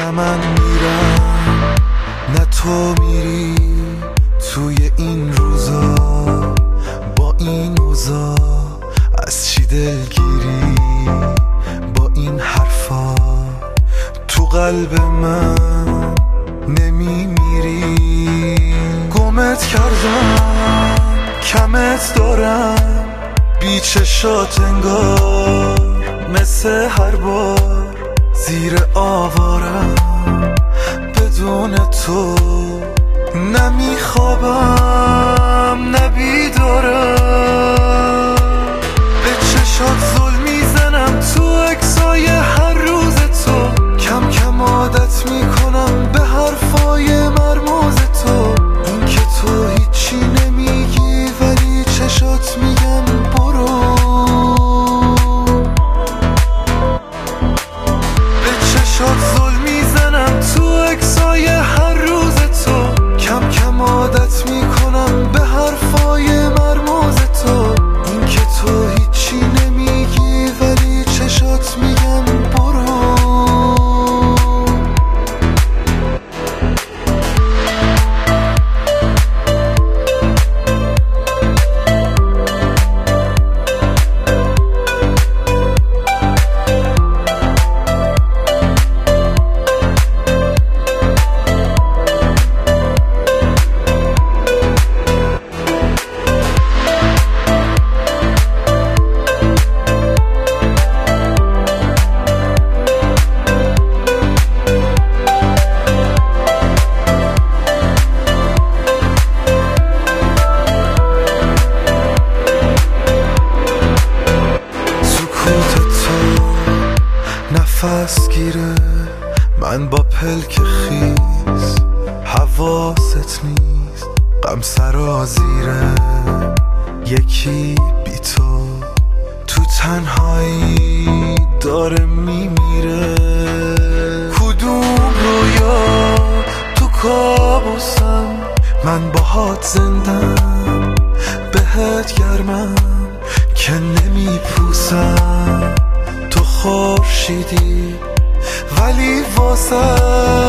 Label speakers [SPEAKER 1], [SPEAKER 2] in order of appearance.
[SPEAKER 1] نه من میرم نه تو میری توی این روزا، با این اوضاع از چی دلگیری؟ با این حرفا تو قلب من نمیمیری؟ گمت کردم کمت دارم بی چشات انگار، مثل هر بار زیر آوارم بدون تو، نمیخوابم نبیدارم، به چشات ظلم میزنم تو اکسای هر روز تو، کم کم عادت میکنم به حرفای مرموز تو، این که تو هیچی نمیگی ولی چشات میگم برو، به چشات ظلم میزنم تو اکسای هر روز تو، کم کم عادت میکنم به حرفای مرموز تو، این که تو هیچی نمیگی ولی چشات میگم برو. نفس گیره من با پلک خیز، حواست نیست غم سرازیره، یکی بی تو تنهایی داره میمیره، کدوم رویا تو کابوسم من باهات زندم، بهت گرمم که نمیپوسم، تو خورشیدی ولی واسه